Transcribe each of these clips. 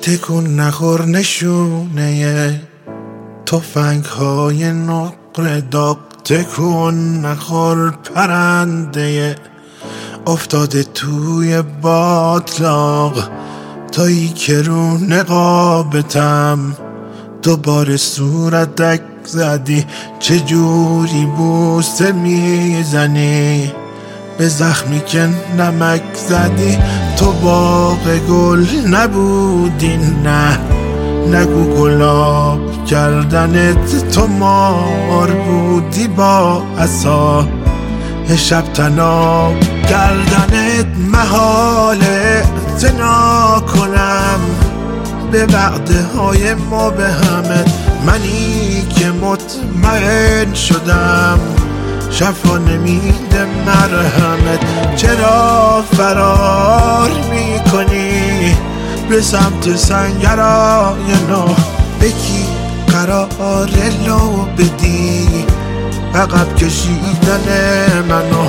تکون نخور نشونه تفنگ های نقره داغ، تکون نخور پرنده افتاده توی باطلاق، تایی که رو نقابتم دوباره صورتک زدی، چجوری بوسه میزنی به زخمی که نمک زدی. تو باغ گل نبودی، نه نگو گلاب کردنت، تو مار بودی با عصا شب تناب کردنت. محاله اعتنا کنم به وعده های ما به همت، منی که مطمئن شدم شفا نمیده مرهمت. چرا فرار میکنی به سمت سنگرای نو؟ بکی قرار لو بدی عقب کشیدن منو؟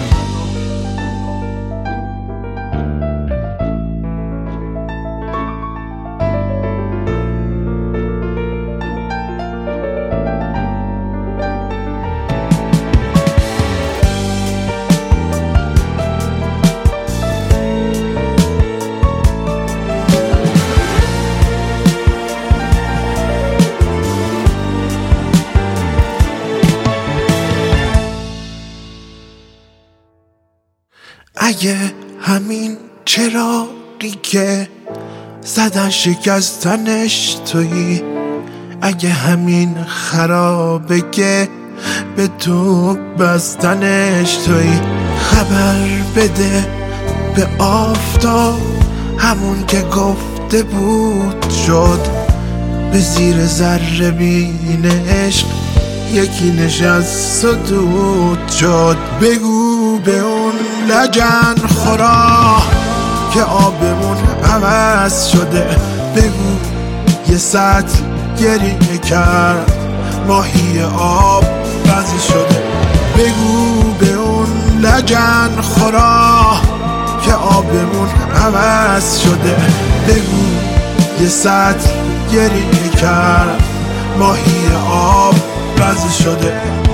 اگه همین چراغی که زدن شکستنش تویی، اگه همین خرابه که به تو بستنش تویی، خبر بده به آفتاب همون که گفته بود شد، به زیر ذره بین عشق یکی نشست و دود شد. بگو به اون لجن خورا که آبمون عوض شده، بگو یه سطل گریه کرد ماهی آب بزی شده. بگو به اون لجن خورا که آبمون عوض شده، بگو یه سطل گریه کرد ماهی آب بزی شده.